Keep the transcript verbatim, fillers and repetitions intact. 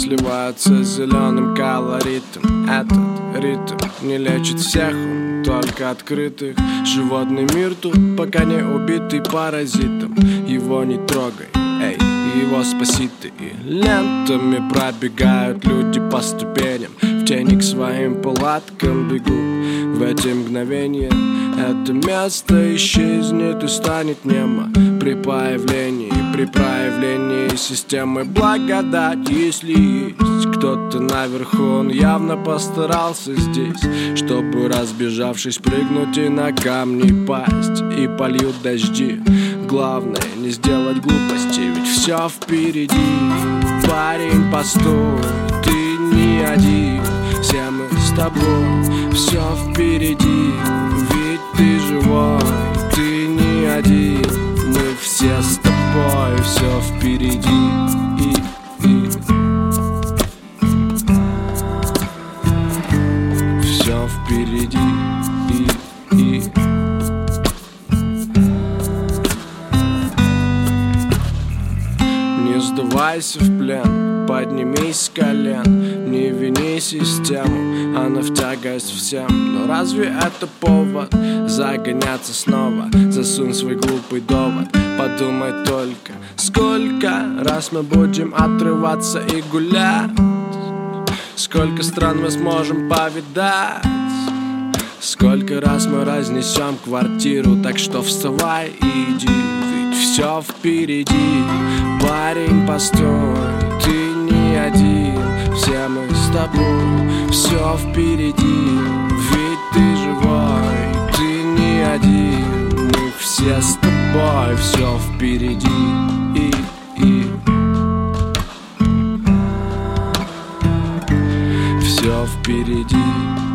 сливаются с зеленым колоритом. Этот ритм не лечит всех, он только открытых. Животный мир тут пока не убитый паразитом. Его не трогай, эй, его спаси ты. И лентами пробегают люди по ступеням, в тени к своим палаткам бегут. В эти мгновения это место исчезнет и станет немо при появлении, при проявлении системы благодать. Если есть кто-то наверху, он явно постарался здесь, чтобы, разбежавшись, прыгнуть и на камни пасть. И польют дожди. Главное не сделать глупости, ведь все впереди. Парень, постой, ты не один, все мы с тобой, все впереди. Ведь ты живой, ты не один, мы все с тобой, все впереди. И, и. Все впереди. И, и. Не сдавайся в плен, поднимись с колен. Не вини систему, она в тягость всем. Но разве это повод загоняться снова? Засунь свой глупый довод, подумай только, сколько раз мы будем отрываться и гулять, сколько стран мы сможем повидать, сколько раз мы разнесем квартиру. Так что вставай и иди, ведь все впереди. Парень, постой, ты не один, все мы с тобой, все впереди. Ведь ты живой, ты не один, мы все с тобой, все впереди. И, и. Все впереди.